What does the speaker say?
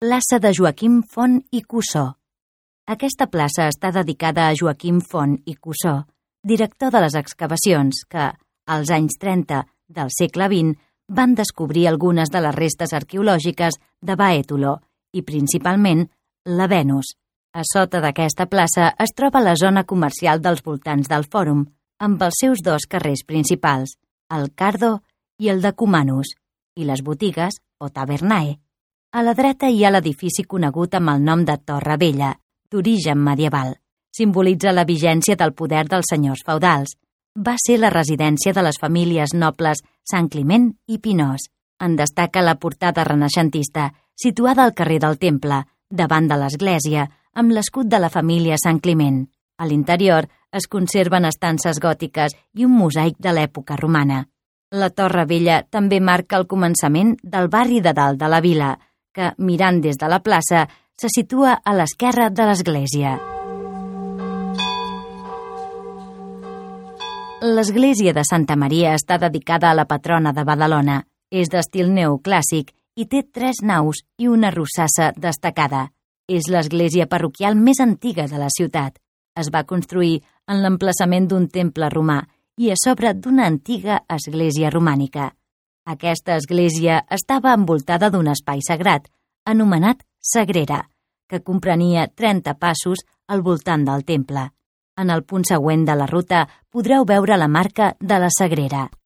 Plaça de Joaquim Font i Cussó. Aquesta plaça està dedicada a Joaquim Font i Cussó, director de les excavacions que, als anys 30 del segle XX, van descobrir algunes de les restes arqueològiques de Bàetolo i, principalment, la Venus. A sota d'aquesta plaça es troba la zona comercial dels voltants del Fòrum, amb els seus dos carrers principals, el Cardo i el de Cumanus, i les botigues o tavernae. A la dreta hi ha l'edifici conegut amb el nom de Torre Vella, d'origen medieval. Simbolitza la vigència del poder dels senyors feudals. Va ser la residència de les famílies nobles Sant Climent i Pinós. En destaca la portada renaixentista, situada al carrer del Temple, davant de l'església, amb l'escut de la família Sant Climent. A l'interior es conserven estances gòtiques i un mosaic de l'època romana. La Torre Vella també marca el començament del barri de dalt de la vila, que, mirant des de la plaça, se situa a l'esquerra de l'església. L'església de Santa Maria està dedicada a la patrona de Badalona. És d'estil neoclàssic i té 3 naus i una rosassa destacada. És l'església parroquial més antiga de la ciutat. Es va construir en l'emplaçament d'un temple romà i a sobre d'una antiga església romànica. Aquesta església estava envoltada d'un espai sagrat, anomenat Sagrera, que comprenia 30 passos al voltant del temple. En el punt següent de la ruta podreu veure la marca de la Sagrera.